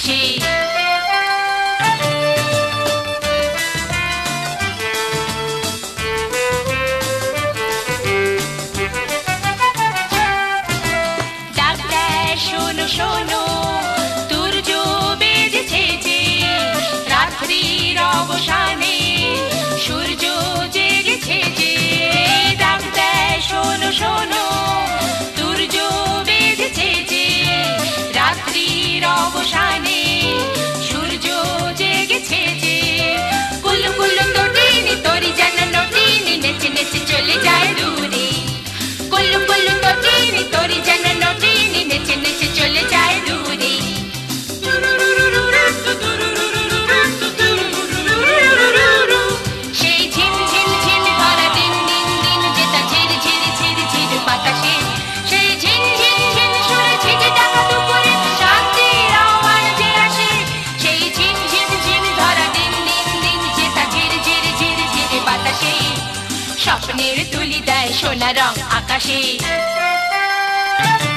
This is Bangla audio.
বাতাসে। ডাক দেয় শোনো শোনো, সূর্য বেজেছে যে, রাত্রির অবসানে সূর্য জেগেছে যে। ডাক দেয় শোনো শোনো, সূর্য বেজেছে যে, রাত্রির অবসানে সূর্য জেগেছে যে। কুলু কুলু তটিনী তোরি যেন নটিনী, নেচে নেচে চলে যায় দূরে। কুলু কুলু তটিনী তোরি যেন নটিনী, নেচে নেচে চলে যায় দূরে। সেই ঝিম ঝিম ঝিম ধরা দিন দিন দিন, যেটা ঝির ঝির ঝির ঝির বাতাসে। সেই ঝিম ঝিম ঝিম সুরে ঝিঝি ডাকা দুপুরে শান্তির আওয়াজ যে আসে। সেই ঝিম ঝিম ঝিম ধরা দিন দিন দিন, যেটা ঝির ঝির ঝির ঝির বাতাসে। স্বপ্নের তুলি দেয় সোনা রং আকাশে।